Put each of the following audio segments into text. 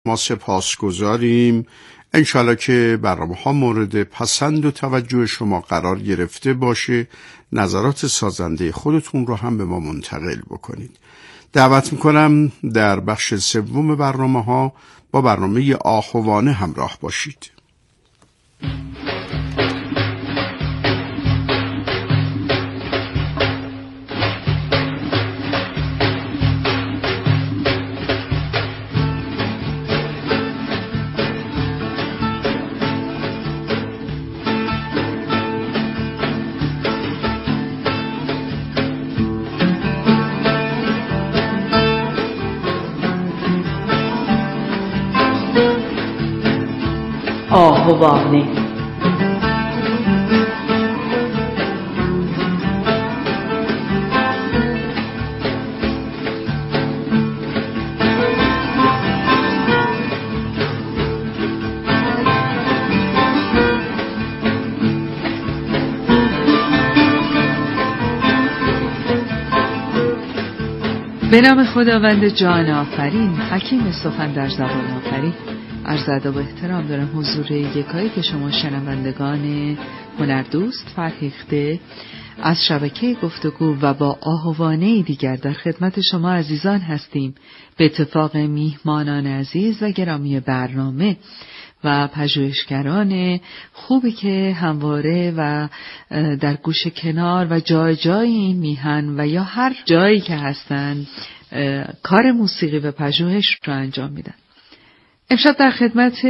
ما سپاسگزاریم. انشالله که برنامه ها مورد پسند و توجه شما قرار گرفته باشه. نظرات سازنده خودتون رو هم به ما منتقل بکنید. دعوت میکنم در بخش سوم برنامه ها با برنامه آهوانه همراه باشید. آهوانه. به نام خداوند جان آفرین، حکیم سخن در زبان آفرین. عرض ادب و احترام دارم حضور یکایک شما شنوندگان هنردوست فرهیخته از شبکه گفتگو و با آهوانه دیگر در خدمت شما عزیزان هستیم. به اتفاق میهمانان عزیز و گرامی برنامه و پژوهشگران خوبی که همواره و در گوش کنار و جای جای این میهن و یا هر جایی که هستند کار موسیقی و پژوهش رو انجام میدن. امشب در خدمت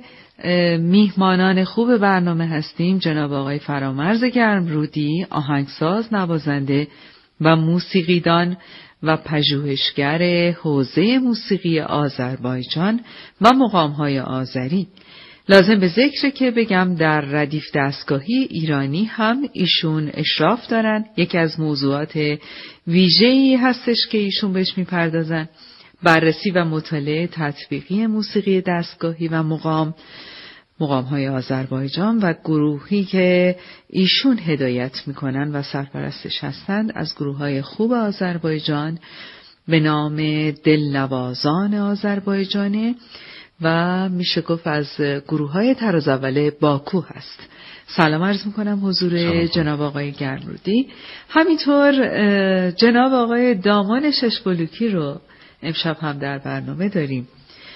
میهمانان خوب برنامه هستیم. جناب آقای فرامرز گرمرودی، آهنگساز، نوازنده و موسیقیدان و پژوهشگر حوزه موسیقی آذربایجان و مقام‌های آذری. لازم به ذکر که بگم در ردیف دستگاهی ایرانی هم ایشون اشراف دارن. یکی از موضوعات ویژه‌ای هستش که ایشون بهش میپردازن، بررسی و مطالعه تطبیقی موسیقی دستگاهی و مقام‌های آذربایجان و گروهی که ایشون هدایت میکنن و سرپرستش هستند از گروه‌های خوب آذربایجان به نام دلنوازان آذربایجانه و میشه گفت از گروه‌های طراز اول باکو هست. سلام عرض میکنم حضور جناب آقای گرمرودی. همینطور جناب آقای دامان ششبلوکی رو امشب هم در برنامه داریم.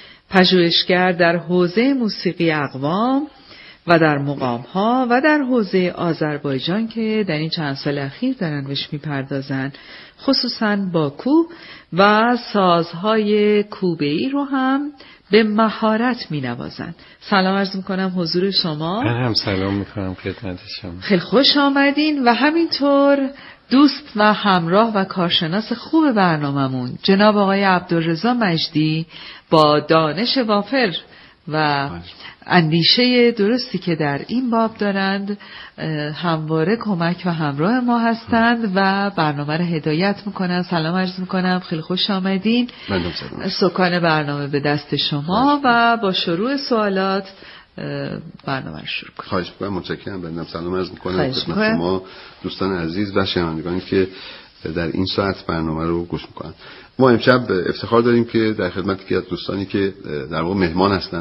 پژوهشگر در حوزه موسیقی اقوام و در مقام‌ها و در حوزه آذربایجان که در این چند سال اخیر دارن بهش میپردازن، خصوصاً باکو و سازهای کوبه‌ای رو هم به مهارت مینوازن. سلام عرض میکنم حضور شما. من هم سلام میکنم خدمت شما. خیلی خوش آمدین. و همینطور دوست و همراه و کارشناس خوب برنامه‌مون جناب آقای عبدالرضا مجدی با دانش وافر و اندیشه درستی که در این باب دارند همواره کمک و همراه ما هستند و برنامه رو هدایت میکنن. سلام عرض میکنم، خیلی خوش آمدین. سکان برنامه به دست شما و با شروع سوالات برنامه رو شروع کنیم. خواهش می‌کنم. متشکرم. بنده سلام عرض می‌کنم خدمت شما دوستان عزیز و شنوندگانی که در این ساعت برنامه رو گوش می‌کنن. ما امشب افتخار داریم که در خدمت یکی از دوستانی که در واقع مهمان هستن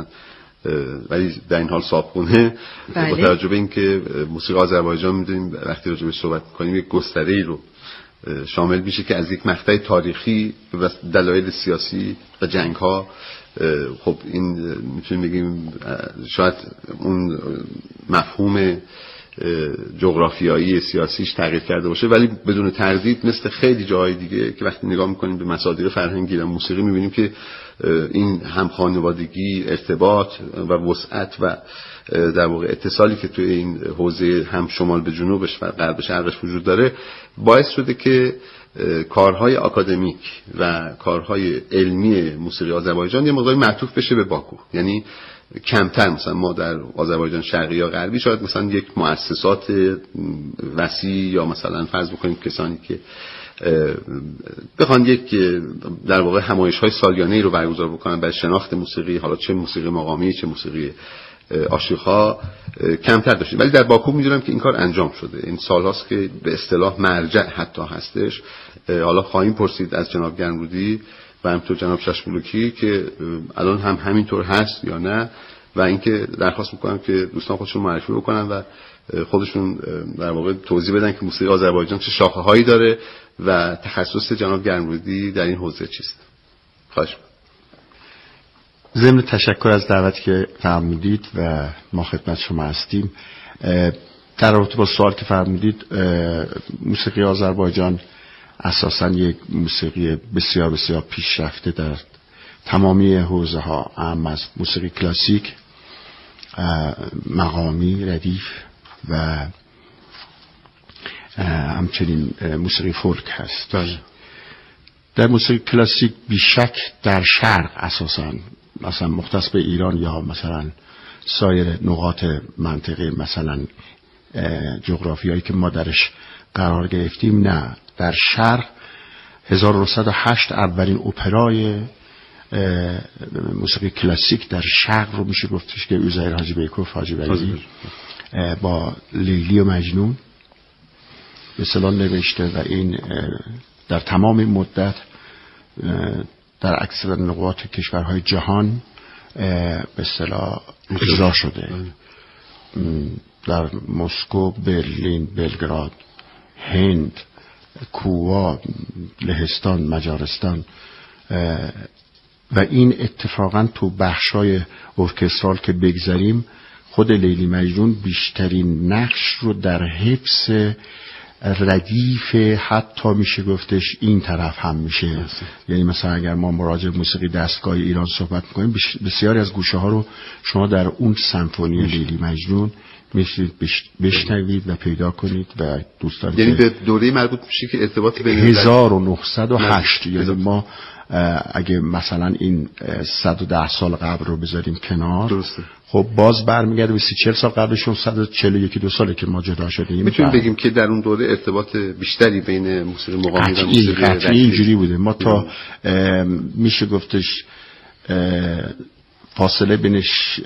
ولی در این حال صاحبخونه، با توجه به اینکه موسیقی آذربایجان می‌دونیم وقتی راجع بهش صحبت می‌کنیم یک گستره‌ای رو شامل میشه که از یک مقطع تاریخی و دلایل سیاسی و جنگ‌ها، خب این میتونیم بگیم شاید اون مفهوم جغرافیایی سیاسیش تغییر کرده باشه، ولی بدون تردید مثل خیلی جاهای دیگه که وقتی نگاه میکنیم به مصادر فرهنگی و موسیقی میبینیم که این همخانوادگی، ارتباط و وسعت و در واقع اتصالی که توی این حوزه هم شمال به جنوبش و غرب شرقش وجود داره باعث شده که کارهای آکادمیک و کارهای علمی موسیقی آذربایجان یه مقدار معطوف بشه به باکو. یعنی کمتر مثلا ما در آذربایجان شرقی یا غربی شاید مثلا یک مؤسسات وسیع یا مثلا فرض بکنیم کسانی که بخوان یک در واقع همایش‌های سالیانه‌ای رو برگزار بکنن برای شناخت موسیقی، حالا چه موسیقی مقامی چه موسیقی آشوق‌ها، کمتر داشتیم. ولی در باکو می‌دونم که این کار انجام شده. این سال‌هاست که به اصطلاح مرجع حتی هستش. حالا خواهیم پرسید از جناب گرمرودی و و همینطور جناب ششبولوکی که الان هم همینطور هست یا نه، و اینکه درخواست میکنم که دوستان خودشون معرفی بکنن و خودشون در واقع توضیح بدن که موسیقی آذربایجان چه شاخه‌هایی داره و تخصص جناب گرمرودی در این حوزه چیست. خواهش می‌کنم. ضمن تشکر از دعوتی که فرمودید و ما خدمت شما هستیم. در رابطه با سوال که فرمودید، موسیقی آذربایجان اساساً یک موسیقی بسیار بسیار پیشرفته در تمامی حوزه ها، اهم از موسیقی کلاسیک، مقامی، ردیف و همچنین موسیقی فولک هست. در موسیقی کلاسیک بیشک در شرق اساساً، مثلا مختص به ایران یا مثلا سایر نقاط منطقه مثلا جغرافیایی که ما درش قرار گرفتیم، نه، در شرق 1908 اولین اپرای موسیقی کلاسیک در شرق رو میشه گفتش که عزیر حاجی بیکوف حاجی ولی با لیلی و مجنون به اصطلاح نوشته و این در تمام مدت در اکثر نقاط کشورهای جهان به اصطلاح اجرا شده. در مسکو، برلین، بلگراد، هند، کوبا، لهستان، مجارستان و این اتفاقا تو بخشای ارکسترال که بگذاریم، خود لیلی مجنون بیشترین نقش رو در حفظ ردیف، حتی میشه گفتش این طرف هم میشه. یعنی مثلا اگر ما مراجع موسیقی دستگاه ایران صحبت میکنیم، بسیاری از گوشه ها رو شما در اون سمفونی لیلی مجنون میشید بشنوید و پیدا کنید و دوستان، یعنی به دوره مربوط میشه که ارتباط بین 1908. یعنی ما اگه مثلا این 110 سال قبل رو بذاریم کنار، درسته، خب باز برمیگرده به 30-40 سال قبلشون 141-2 ساله که ما جدا شدیم. میتونیم بگیم که در اون دوره ارتباط بیشتری بین موسیقی مقامی و موسیقی قطعی اینجوری بوده. ما تا میشه گفتش فاصله بین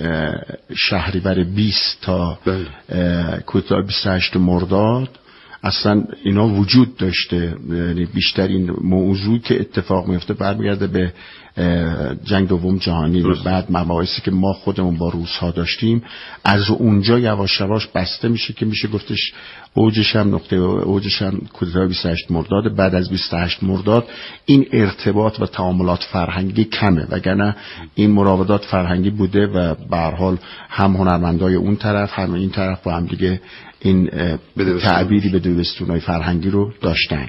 شهریور 20 تا کوتاه 28 مرداد اصلا اینا وجود داشته. یعنی بیشتر این موضوع که اتفاق میفته برمیگرده به جنگ دوم جهانی و بعد مباحثی که ما خودمون با روس‌ها داشتیم. از اونجا یواش یواش بسته میشه که میشه گفتش اوجش هم نقطه اوجش هم کوتاه 28 مرداد. بعد از 28 مرداد این ارتباط و تعاملات فرهنگی کمه، وگرنه این مراودات فرهنگی بوده و به هر حال هم هنرمندای اون طرف هم این طرف با هم دیگه این تعبیری به دوستونای فرهنگی رو داشتن.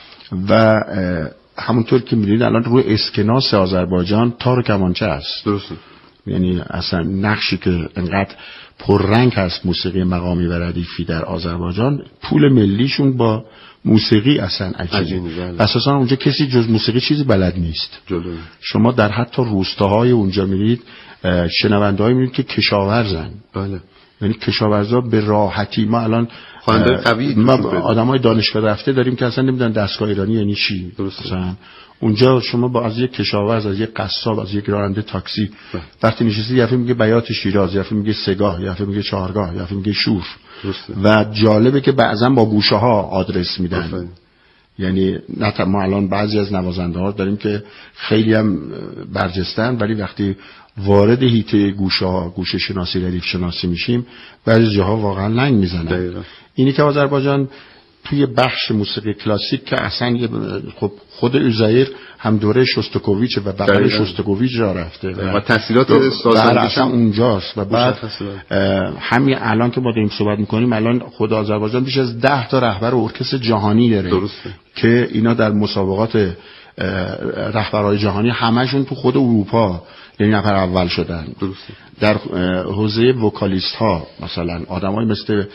و همونطور که می‌بینید الان روی اسکناس آذربایجان تار و کمانچه است. درسته. یعنی اصلا نقشی که انقدر پررنگ هست موسیقی مقامی و ردیفی در آذربایجان، پول ملیشون با موسیقی اصلا عجیبه. اساسا اونجا کسی جز موسیقی چیزی بلد نیست. شما در حتی روستاهای اونجا میرید، شنونده‌ای میرید که کشاورزن. بله. یعنی کشاورزا به راحتی، ما الان خواننده قوی آدمای دانشگاه رفته داریم که اصلا نمیدونن دستگاه ایرانی یعنی چی. مثلا اونجا شما با از یک کشاورز، از یک قصاب، از یک راننده تاکسی وقتی نشستی، یه میگه بیات شیراز، یه میگه سگاه، یه میگه چهارگاه، یه میگه شور. و جالبه که بعضا با گوشه ها آدرس میدن. یعنی نه ما الان بعضی از نوازنده ها داریم که خیلی هم برجستن، ولی وقتی وارد حیطه گوشه شناسی، ردیف شناسی میشیم، بعضی جاها واقعا لنگ میزنن. اینی که آذربایجان توی بخش موسیقی کلاسیک که اصلا خب خود عزیر هم دوره شوستاکوویچ و بغل شوستاکوویچ را رفته و تحصیلات سازندگیش هم اونجاست. و بعد همین الان که ما داریم صحبت میکنیم، الان خود آذربایجان بیش از 10 تا رهبر ارکستر جهانی داره. درسته. که اینا در مسابقات رهبرهای جهانی همشون تو خود اروپا یعنی نفر اول شدن. درسته. در حوزه وکالیست ها مثلا آدمای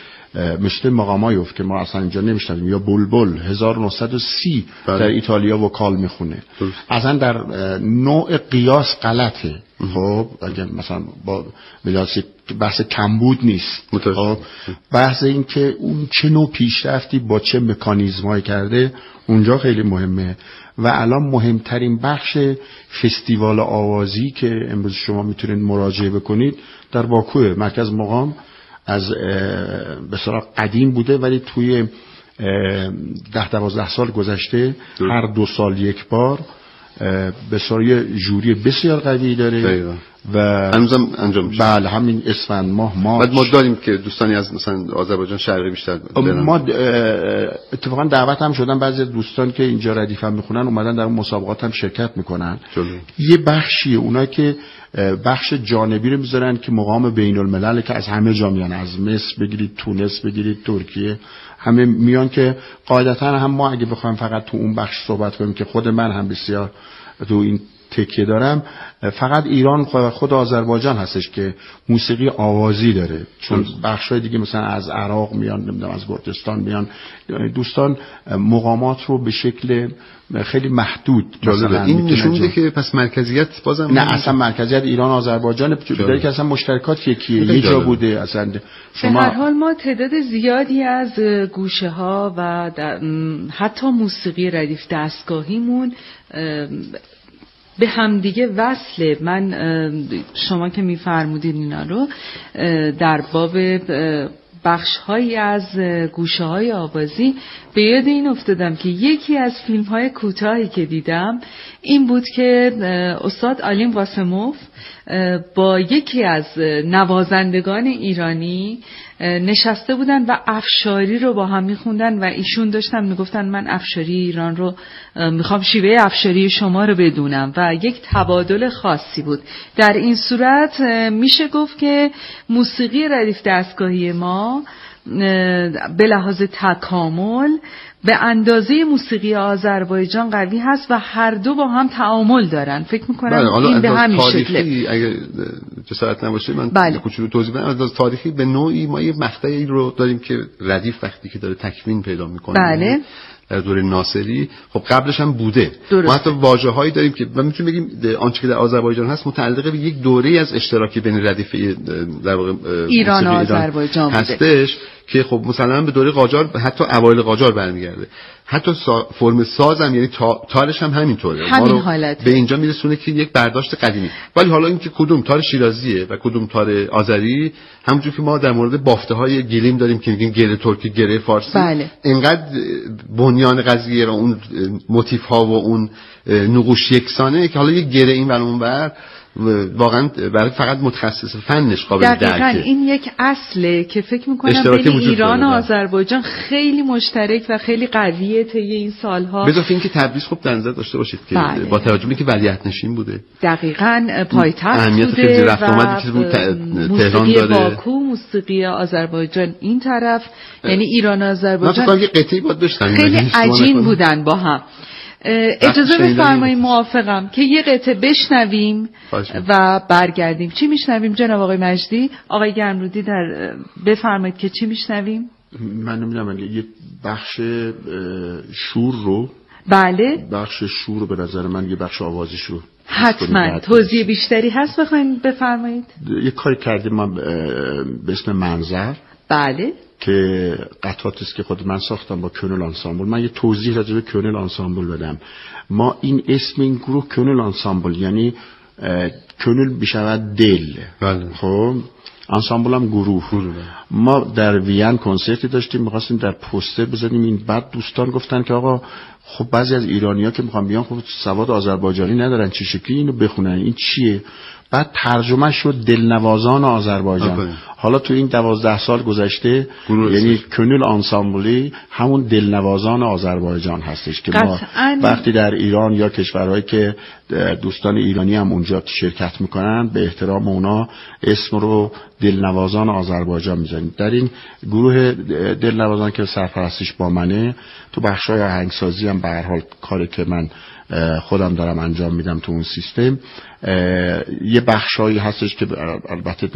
مثل مقامایوف که ما اصلا اینجا نمیشناسیم، یا بلبل 1930 در ایتالیا وکال میخونه. اصلا در نوع قیاس غلطه. خب اگه مثلا با ملاسی بحث کمبود نیست، خب بحث این که اون چه نوع پیشرفتی با چه مکانیزمایی کرده اونجا خیلی مهمه. و الان مهمترین بخش فستیوال آوازی که امروز شما میتونید مراجعه بکنید در باکوه، مرکز مقام از به صورت قدیم بوده، ولی توی 10-12 سال گذشته هر 2 سال یک بار به صورت جوری بسیار قوی داره و هنوزم انجام میشه. بله همین اسفند ماه ما داریم که دوستانی از مثلا آذربایجان شرقی بیشتر ما اتفاقا دعوت هم شدن بعضی دوستان که اینجا ردیف هم میخونن اومدن در اون مسابقات هم شرکت میکنن. یه بخشی اونایی که بخش جانبی رو میذارن که مقام بین الملل که از همه جا میان، از مصر بگیرید، تونس بگیرید، ترکیه، همه میان که قاعدتا هم ما اگه بخوایم فقط تو اون بخش صحبت کنیم که خود من هم بسیار تو این تکیه دارم، فقط ایران خود آذربایجان هستش که موسیقی آوازی داره، چون بخشای دیگه مثلا از عراق میان، نمیدونم از گرجستان میان، دوستان مقامات رو به شکل خیلی محدود مثلا این نشون میده که پس مرکزیت بازم نه اصلا مرکزیت ایران آذربایجان داره که اصلا مشترکات یکیه، یه جا بوده اصلا. به هر حال ما تعداد زیادی از گوشه ها و حتی موسیقی ردیف دستگاهیمون به همدیگه وصله. من شما که میفرمودین اینا رو در باب بخش‌هایی از گوشه‌های آوازی به یاد این افتادم که یکی از فیلم‌های کوتاهی که دیدم این بود که استاد آلیم قاسموف با یکی از نوازندگان ایرانی نشسته بودن و افشاری رو با هم میخوندن و ایشون داشتن میگفتن من افشاری ایران رو میخوام شیوه افشاری شما رو بدونم و یک تبادل خاصی بود. در این صورت میشه گفت که موسیقی ردیف دستگاهی ما به لحاظ تکامل به اندازه موسیقی آذربایجان قوی هست و هر دو با هم تعامل دارن. فکر میکنم این به همین شکله. اگه جسارت نباشه من کوچولو توضیح بدم. از تاریخی به نوعی ما یه مقطعی رو داریم که ردیف وقتی که داره تکوین پیدا میکنه بله در دوره ناصری، خب قبلش هم بوده. درسته. ما حتی واژه‌هایی داریم که ما میتونیم بگیم آنچه که در آذربایجان هست متعلق به یک دوره از اشتراکی بین ردیف در واقع ایران و آذربایجان هستش که خب مثلا به دوره قاجار، حتی اوایل قاجار برمیگرده. حتی فرم سازم یعنی تارش هم همینطوره، همین حالته. به اینجا میرسونه که یک برداشت قدیمی. ولی حالا اینکه کدوم تار شیرازیه و کدوم تار آذری، همونجور که ما در مورد بافته‌های گلیم داریم که میگیم گره ترکی، گره فارسی، بله. اینقدر بنیان قضیه و اون موتیف ها و اون نقوش یکسانه که حالا یک گره این و اون بر واقعا برای فقط متخصص فنش قابل درکه. دقیقاً این یک اصله که فکر میکنم بین ایران و آذربایجان خیلی مشترک و خیلی قویه طی این سالها. به اضافه اینکه تبریز خب در نظر داشته باشید که بله. با توجه به اینکه ولیعهد نشین بوده، دقیقاً پایتخت بوده، خیلی رفت آمدی که تهران داره، باکو، موسیقی آذربایجان این طرف، یعنی ایران و آذربایجان من فکر کنم یه قطعی بود داشتن خیلی عجین بودن با هم. اجازه بفرمایید، موافقم که یه قطعه بشنویم و برگردیم. چی میشنویم جناب آقای مجدی؟ آقای گرمرودی بفرمایید که چی میشنویم؟ من نمیدونم، یه بخش شور رو. بله، بخش شور رو به نظر من یه بخش آوازیش رو حتما توضیح بیشتری هست بخواین بفرمایید. یه کاری کردیم ما به اسم منظر. بله، که قطعاتی است که خود من ساختم با کونل آنسامبل. من یه توضیح راجع به کونل آنسامبل بدم. ما این اسم این گروه کونل آنسامبل یعنی کونل میشود دل. بله. خب آنسامبل هم گروه. ما در وین کنسرتی داشتیم، می‌خواستیم در پوستر بزنیم این، بعد دوستان گفتن که آقا خب بعضی از ایرانی‌ها که می‌خوان بیان خب سواد آذربایجانی ندارن، چه شکلی اینو بخونن، این چیه؟ بعد ترجمه شد دلنوازان آذربایجان. حالا تو این 12 سال گذشته یعنی کونل آنسامبلی همون دلنوازان آذربایجان هستش که ما وقتی در ایران یا کشورهایی که دوستان ایرانی هم اونجا شرکت میکنن به احترام اونا اسم رو دلنوازان آذربایجان میذاریم. در این گروه دلنوازان که سرپرستیش با منه، تو بخشای آهنگسازی هم به هر حال کاری که من خودم دارم انجام میدم تو اون سیستم، یه بخشایی هستش که البته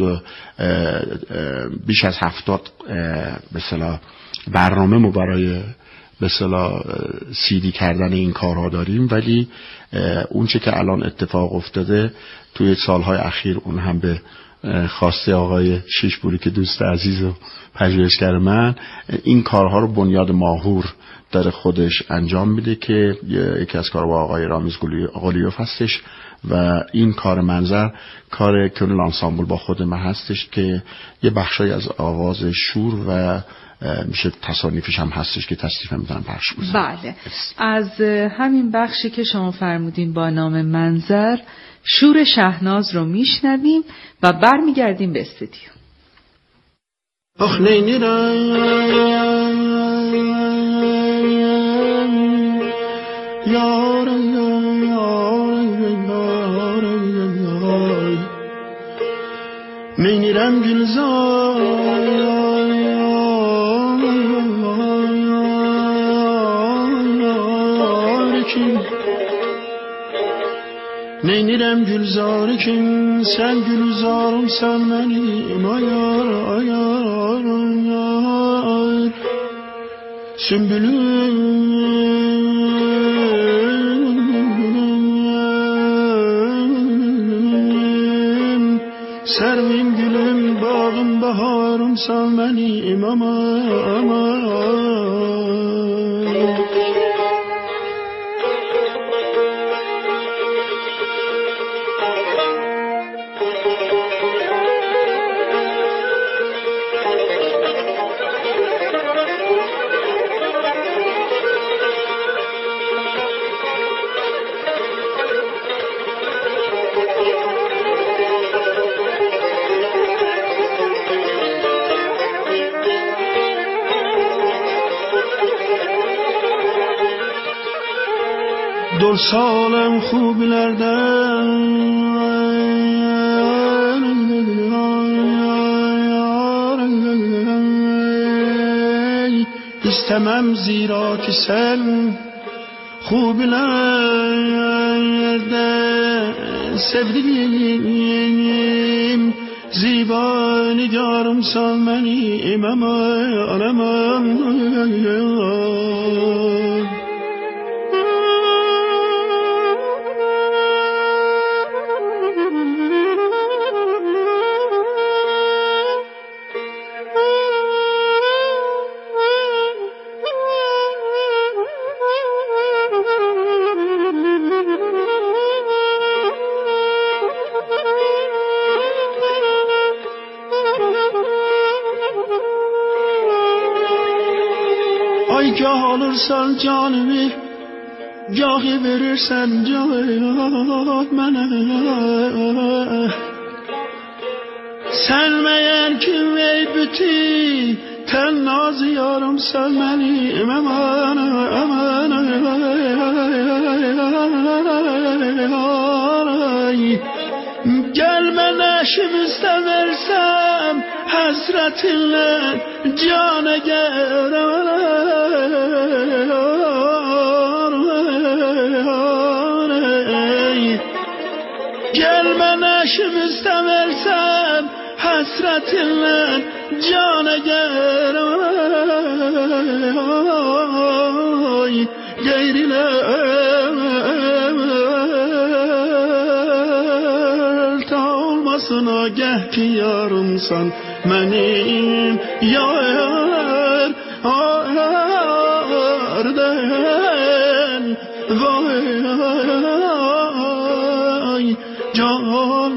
بیش از 70 به اصطلاح برنامه مو برای به اصطلاح CD کردن این کارها داریم، ولی اون چه که الان اتفاق افتاده توی سالهای اخیر، اون هم به خواسته آقای شیشپوری که دوست عزیز و پژوهشگر من، این کارها رو بنیاد ماهور داره خودش انجام میده که یکی از کارها با آقای رامیز قلیوف هستش و این کار منظر کار کنل آنسامبل با خود من هستش که یه بخشای از آواز شور و میشه تصانیفش هم هستش که تصنیف میتونم پخش بزنم. بله، از همین بخشی که شما فرمودین با نام منظر شور شهناز رو میشنویم و برمیگردیم به استودیو. آخ نینی را نینیرم گلزار کن سن گلزارم سلمنی مایار آیار آیار سنبلم سرمین گلم باغم بهارم سلمنی امام دل سالم خوبلردن istemem zira ki sen خوبلerde sevdiğim ziba nigarım sal beni imam alemem gah alırsan canımı gahi verirsen can bana sen meğer ki ey büti ten nazı yarım sevmeli aman aman gelme neşimizde versem hasretinle cana gerer gelme neşimizde versem hasretinle cana gerer gayrine geh ki yarımsan benim yar arden vay can.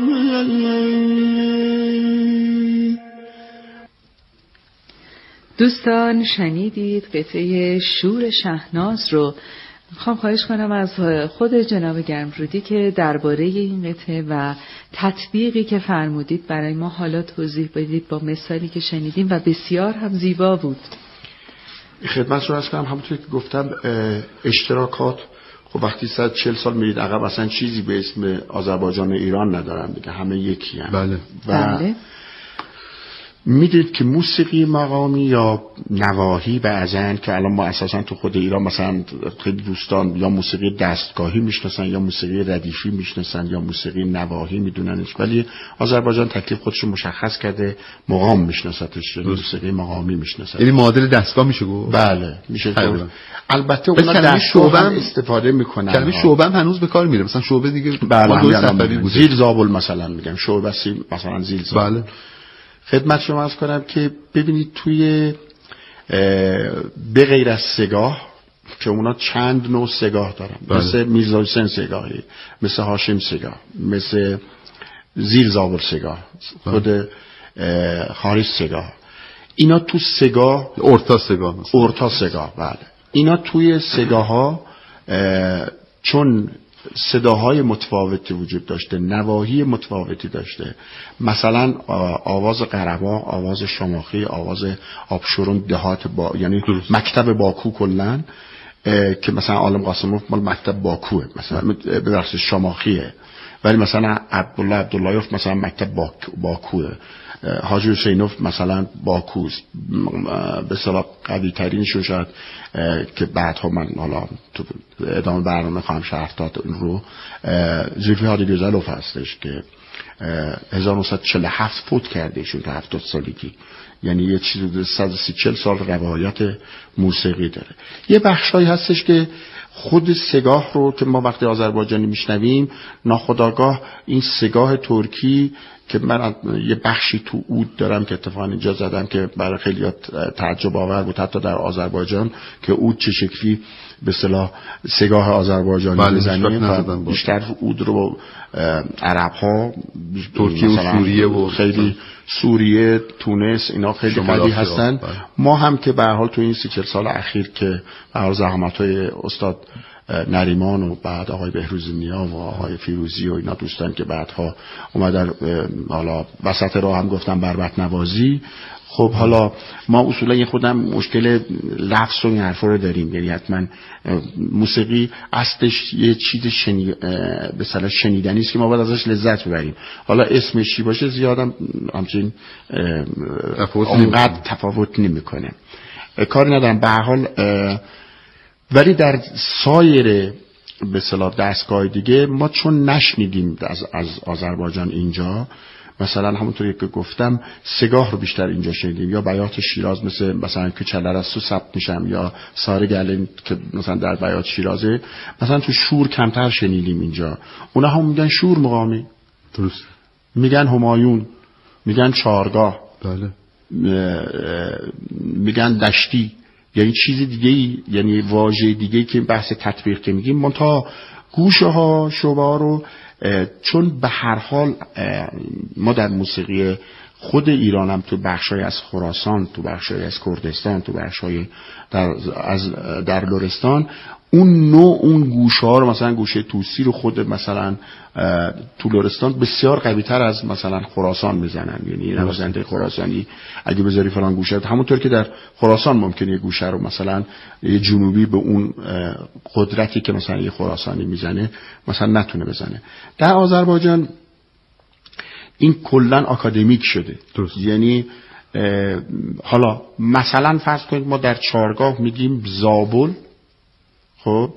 دوستان شنیدید قطعه شور شهناز رو. میخوام خواهش کنم از خود جناب گرمرودی که درباره این قطعه و تطبیقی که فرمودید برای ما حالا توضیح بدید با مثالی که شنیدیم و بسیار هم زیبا بود. خدمت شما عرض کنم همونطور که گفتم اشتراکات خب وقتی 140 سال میرید عقب اصلا چیزی به اسم آذربایجان و ایران ندارن دیگه، همه یکی هم. بله. بله. میدید که موسیقی مقامی یا نواحی بعضن که الان ما اساسا تو خود ایران مثلا خیلی دوستان یا موسیقی دستگاهی میشناسن یا موسیقی ردیفی میشناسن یا موسیقی نواحی میدوننش، ولی آذربایجان تکلیف خودش رو مشخص کرده مقام میشناستش، موسیقی مقامی میشناسن. یعنی معادل دستگاه میشه گفت؟ بله میشه گفت. البته اونا دستگاه هم استفاده میکنن. کلمه شعبه هم هنوز به کار میره، مثلا شعبه دیگه بله زیل زابل مثلا میگم شعبه مثلا زیل زابل. بله. خدمت شما عرض کنم که ببینید توی به غیر از سگاه که اونا چند نوع سگاه دارن. مثل میرزا حسین سگاهی، مثل هاشم سگاه، مثل زیر زابل سگاه، خود حارث سگاه. اینا تو سگاه اورتا سگاه بله. اینا توی سگاه ها چون صداهای متفاوتی وجود داشته، نواحی متفاوتی داشته، مثلا آواز قربا، آواز شماخی، آواز آبشورون دهات یعنی مکتب باکو کلن که مثلا عالم قاسموف مال مکتب باکوه، مثلا ببخشید شماخیه، ولی مثلا عبداللهیوف مثلا مکتب باکوه، حاجی حسینوف مثلا باکوست، به اصطلاح قوی ترینشون شاید که بعدها من حالا تو ادامه برنامه خواهم شرح داد این رو، زلفی هادی گزلوف هستش که 1947 فوت کرده ایشون تا 70 سالگی، یعنی یه چیزی 130 سال روایت موسیقی داره. یه بخشایی هستش که خود سگاه رو که ما وقتی آذربایجانی میشنویم ناخودآگاه این سگاه ترکی که من یه بخشی تو عود دارم که اتفاقا اینجا زدم که برای خیلی تعجب آور بود حتی در آذربایجان که عود چه شکلی به اصطلاح سگاه آذربایجانی میزنیم. بیشتر عود رو عرب ها ترکیه و سوریه و خیلی سوریه، تونس اینا خیلی قوی هستن. ما هم که به هر حال تو این 30-40 سال اخیر که به هر زحمت‌های استاد نریمان و بعد آقای بهروز نیا و آقای فیروزی و اینا دوستان که بعدها اومدن حالا وسط راه هم بربط نوازی. خب حالا ما اصولا یه خودم مشکل لفظ و این حرفا رو داریم، یعنی حتما موسیقی اصلش یه چیز به صلاح شنیدنی است که ما باید ازش لذت ببریم. حالا اسمش چی باشه زیادم همچین اونقدر تفاوت نمیکنه، کاری ندارم. به هر حال ولی در سایر به اصطلاح دستگاه دیگه ما چون نشنیدیم از آذربایجان اینجا، مثلا همونطوری که گفتم سگاه رو بیشتر اینجا شنیدیم، یا بیات شیراز مثلا که چلرستو ثبت میشم، یا ساره گلن که مثلا در بیات شیرازه، مثلا تو شور کمتر شنیدیم اینجا. اونا هم میگن شور مقامی، درست، میگن همایون، میگن چارگاه، بله، میگن دشتی، یعنی چیزی دیگه، یعنی واژه دیگه که بحث تطبیق که میگیم. منتها گوشه ها شبا رو چون به هر حال ما در موسیقی خود ایران هم تو بخشای از خراسان، تو بخشای از کردستان، تو بخشای در لرستان اون نوع اون گوشه ها رو مثلا گوشه توسی رو خود مثلا تو لرستان بسیار قوی تر از مثلا خراسان میزنن. یعنی نوازنده خراسانی اگه بذاری فلان گوشه، همونطور که در خراسان ممکنه یه گوشه رو مثلا یه جنوبی به اون قدرتی که مثلا یه خراسانی میزنه مثلا نتونه بزنه. در آذربایجان این کلن آکادمیک شده. یعنی حالا مثلا فرض کنید ما در چارگاه میگیم زابل، خب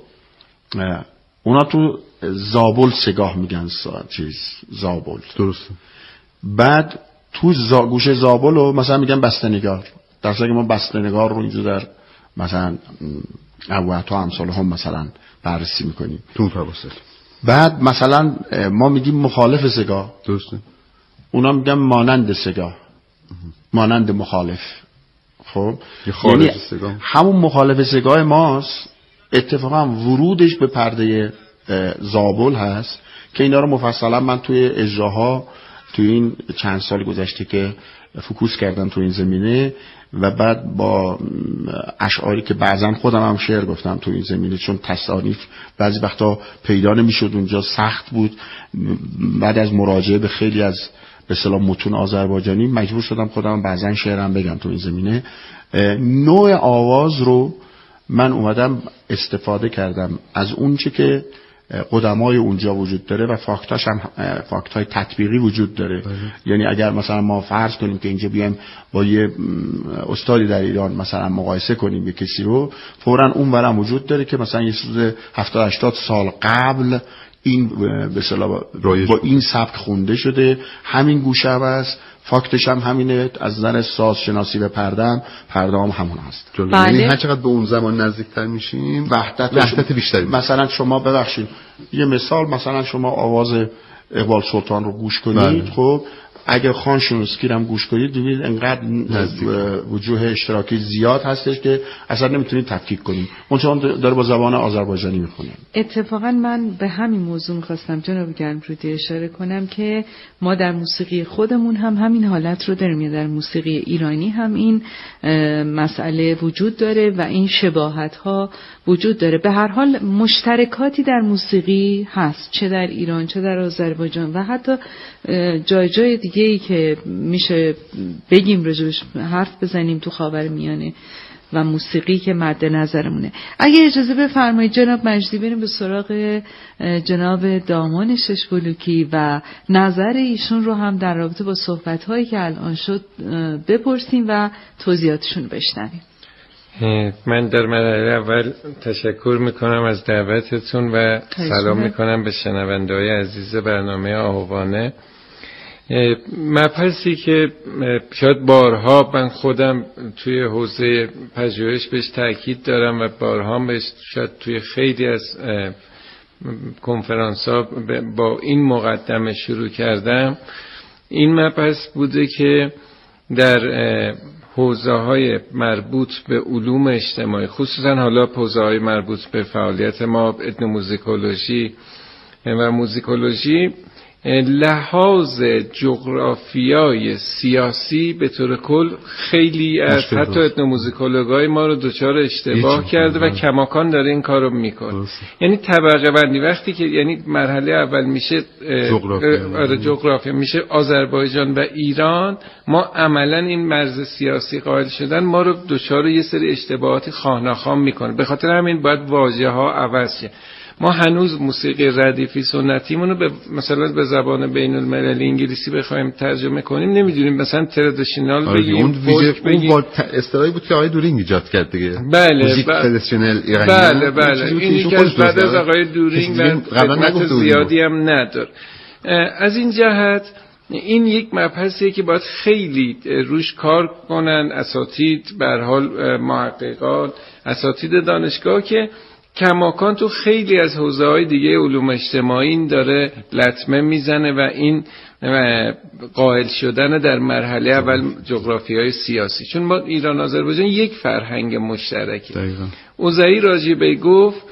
اونا تو زابل سگاه میگن زابل، درسته. بعد تو گوشه زابل رو مثلا میگن بسته‌نگار، در صورتی که ما بسته‌نگار رو اینجا در مثلا ابوعطا امثال هم مثلا بررسی میکنیم تو فواصل. بعد مثلا ما میگیم مخالف سگاه، درسته، اونا میگن مانند سگاه، مانند مخالف. خب یعنی همون مخالف سگاه ماست، اتفاقا ورودش به پرده زابل هست که اینا رو مفصلا من توی اجراها توی این چند سال گذشته که فوکوس کردم تو این زمینه و بعد با اشعاری که بعضا خودم هم شعر گفتم تو این زمینه، چون تصانیف بعضی وقتا پیدا نمیشد اونجا، سخت بود. بعد از مراجعه به خیلی از به اصطلاح متون آذربایجانی مجبور شدم خودم بعضا شعرم بگم تو این زمینه. نوع آواز رو من اومدم استفاده کردم از اون چه که قدمای اونجا وجود داره و فاکتاش هم فاکتای تطبیقی وجود داره. یعنی اگر مثلا ما فرض کنیم که اینجا بیایم با یه استادی در ایران مثلا مقایسه کنیم یه کسی رو، فوراً اون ورم وجود داره که مثلا یه چیز 70-80 سال قبل این به اصطلاح با این سبک خونده شده، همین گوشه هم هست، فاکتش هم همینه، از نظر ساز شناسی و پرده هم همون هست. یعنی هر چقدر به اون زمان نزدیکتر میشیم وحدت بیشتری. مثلا شما ببخشید یه مثال، مثلا شما آواز اقبال سلطان رو گوش کنید، خب اگه خان شنوسکی رو هم گوش کنید ببینید انقدر وجوه اشتراکی زیاد هستش که اصلا نمیتونید تفکیک کنید. اون چون داره با زبان آذربایجانی میخونه. اتفاقا من به همین موضوع می‌خواستم جناب گرمرودی اشاره کنم که ما در موسیقی خودمون هم همین حالت رو داریم، یا در موسیقی ایرانی هم این مسئله وجود داره و این شباهت‌ها وجود داره. به هر حال مشترکاتی در موسیقی هست، چه در ایران چه در آذربایجان و حتی جای دیگه‌ای که میشه بگیم راجبش حرف بزنیم تو خاورمیانه و موسیقی که مد نظرمونه. اگه اجازه بفرمایید جناب مجدی بریم به سراغ جناب دامان ششبلوکی و نظر ایشون رو هم در رابطه با صحبت‌هایی که الان شد بپرسیم و توضیحاتشون بشنویم. من در مرحله اول تشکر میکنم از دعوتتون و سلام میکنم به شنونده‌های عزیز برنامه آهوانه. مبحثی که شاید بارها من خودم توی حوزه پژوهش بهش تاکید دارم و بارها بهش شاید توی خیلی از کنفرانس‌ها با این مقدمه شروع کردم، این مبحث بوده که در حوزه‌های مربوط به علوم اجتماعی، خصوصا حالا حوزه‌های مربوط به فعالیت ما etnomusicology و موزیکولوژی، لحاظ جغرافیای سیاسی به طور کل خیلی از حتی etnomusicologای ما رو دچار اشتباه کرده و کماکان داره این کارو میکنه. یعنی طبقه بندی وقتی که یعنی مرحله اول میشه جغرافیا میشه آذربایجان و ایران، ما عملا این مرز سیاسی قائل شدن ما رو دچار یه سری اشتباهات خواه‌ناخواه میکنه. به خاطر همین باید واژه‌ها عوض شه. ما هنوز موسیقی ردیفی سنتیمونو به مثلا به زبان بین المللی انگلیسی بخوایم ترجمه کنیم نمیدونیم، مثلا ترادیشنال بگیم، فولک بگیم. اون اصطلاحی بود که آقای دورینگ ایجاد کرد دیگه. بله ترادیشنال ایرانی. بله این یکی از بعد از آقای دورینگ و خدمت زیادی هم نداره. از این جهت این یک مبحثیه که باید خیلی روش کار کنن اساتید، به هر حال محققان، اساتید دانشگاه که کماکان تو خیلی از حوزه‌های دیگه علوم اجتماعی این داره لطمه میزنه و این قائل شدن در مرحله اول جغرافیای سیاسی، چون ما ایران و آذربایجان یک فرهنگ مشترکه. اوزایی راجبی گفت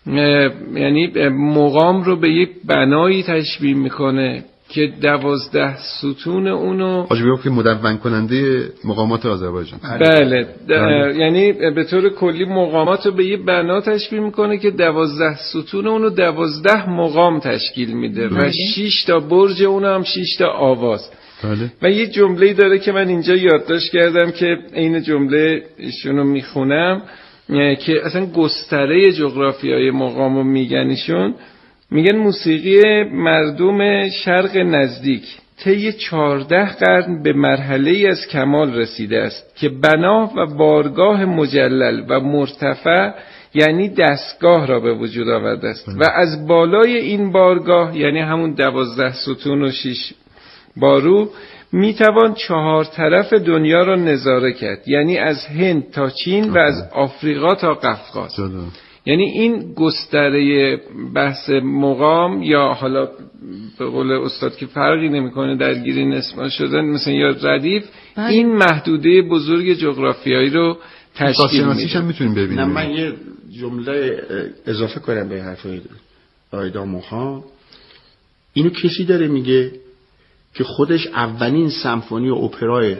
یعنی مقام رو به یک بنایی تشبیه میکنه که 12 ستون اونو حاجی گفت که مدون کننده مقامات آذربایجان. بله یعنی به طور کلی مقامات رو به یه بنا تشبیه میکنه که 12 ستون اونو 12 مقام تشکیل میده و 6 تا برج اونو هم 6 تا آواز. بله. و یه جمله‌ای داره که من اینجا یادداشت کردم که این جمله ایشونو میخونم که اصلا گستره جغرافیای مقامو میگن ایشون. میگن موسیقی مردم شرق نزدیک طی 14 قرن به مرحله‌ای از کمال رسیده است که بنا و بارگاه مجلل و مرتفع یعنی دستگاه را به وجود آورده است و از بالای این بارگاه یعنی همون 12 ستون و 6 بارو میتوان 4 طرف دنیا را نظاره کرد، یعنی از هند تا چین و از آفریقا تا قفقاز. یعنی این گستره بحث مقام یا حالا به قول استاد که فرقی نمیکنه درگیری نسبت شدن مثلا یا ردیف، این محدوده بزرگ جغرافیایی رو تشکیل میده. هم میتونیم ببینیم. من یه جمله اضافه کنم به حرفای آیدا موخان. اینو کسی داره میگه که خودش اولین سمفونی و اپرای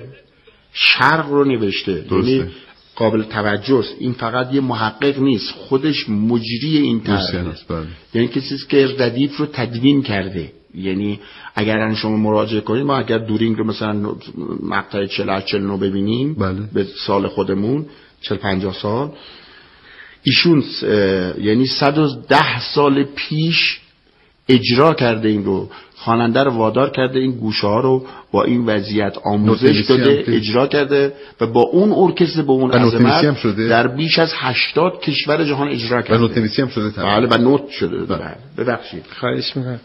شرق رو نوشته، یعنی قابل توجه است. این فقط یه محقق نیست، خودش مجری این طرحه، یعنی کسی که ردیف رو تدوین کرده. یعنی اگر شما مراجعه کنید، ما اگر دورینگ رو مثلا مقطع 48-49 ببینیم، بله. به سال خودمون 40-50 سال، ایشون یعنی 110 سال پیش اجرا کرده این رو، خواننده رو وادار کرده این گوشه ها رو با این وضعیت آموزش داده، اجرا کرده و با اون ارکستر به اون عظمت در بیش از 80 کشور جهان اجرا کرده. و نوت نویسی هم شده. بله و نوت شده. ببخشید. خواهش می‌کنم.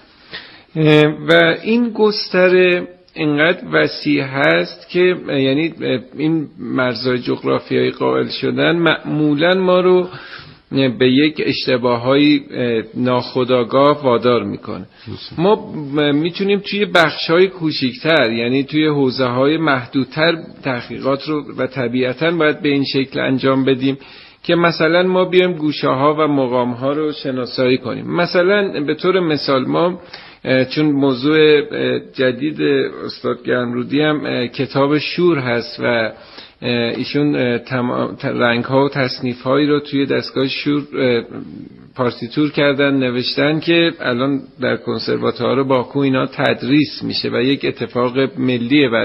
و این گستره اینقدر وسیع هست که یعنی این مرزهای جغرافیایی قائل شدن معمولاً ما رو به یک اشتباههای ناخودآگاه وادار میکنه. ما میتونیم توی بخش‌های کوچیک‌تر، یعنی توی حوزه‌های محدودتر تحقیقات رو و طبیعتاً باید به این شکل انجام بدیم که مثلا ما بیایم گوشه‌ها و مقام‌ها رو شناسایی کنیم. مثلا به طور مثال ما چون موضوع جدید استاد گرمرودی هم کتاب شور هست و ایشون رنگ‌ها و تصنیف‌هایی رو توی دستگاه شور پارتیتور کردن، نوشتن که الان در کنسرواتوار باکو اینا تدریس میشه و یک اتفاق ملیه.